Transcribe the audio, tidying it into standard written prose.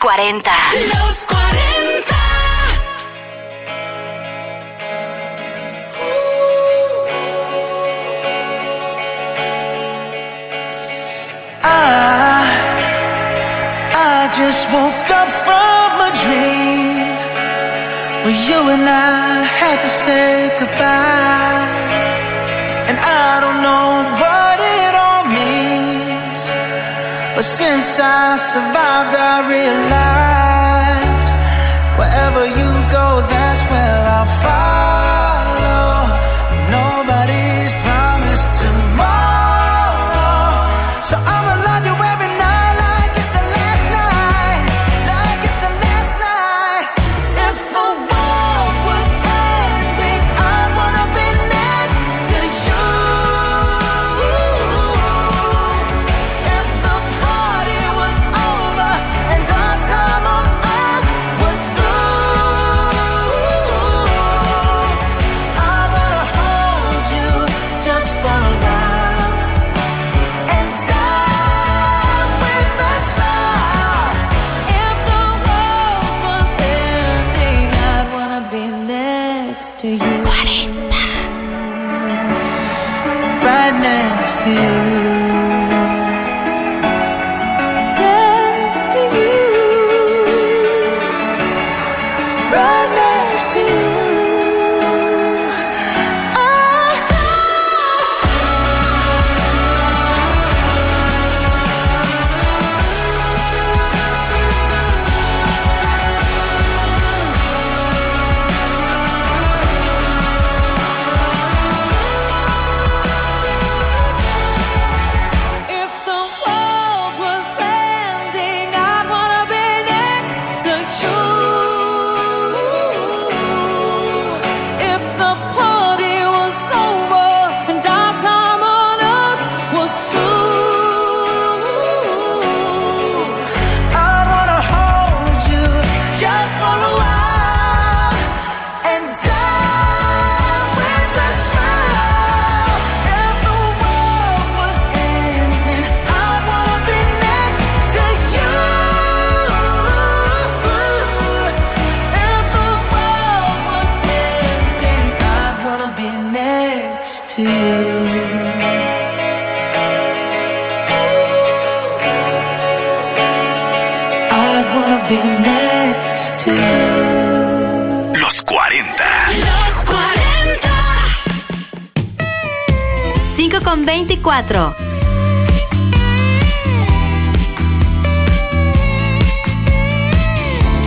40. Los 40. I just woke up from a dream where you and I had to say goodbye. And I don't know what it all means, but since I survived I realized wherever you go, that's where I'll follow. Nobody's promised tomorrow, so I'ma love you every night like it's the last night, like it's the last night. If the world was ending, I'd wanna be next to you. If the party was over and our time on earth was through, I wanna hold you just for a while and die with a smile. If the world was ending, I'd wanna be next to you. Right next to you. Next to you. Right next to you. If the world was ending, I'd wanna be next to you. If the party was over and our time on earth was through, I'd wanna hold you just for a while and die with a smile. If the world was ending, I'd wanna be next to you. If the world was ending, I'd wanna be next to you. I'd wanna be next to you. Los 40. Los 40. 5:24.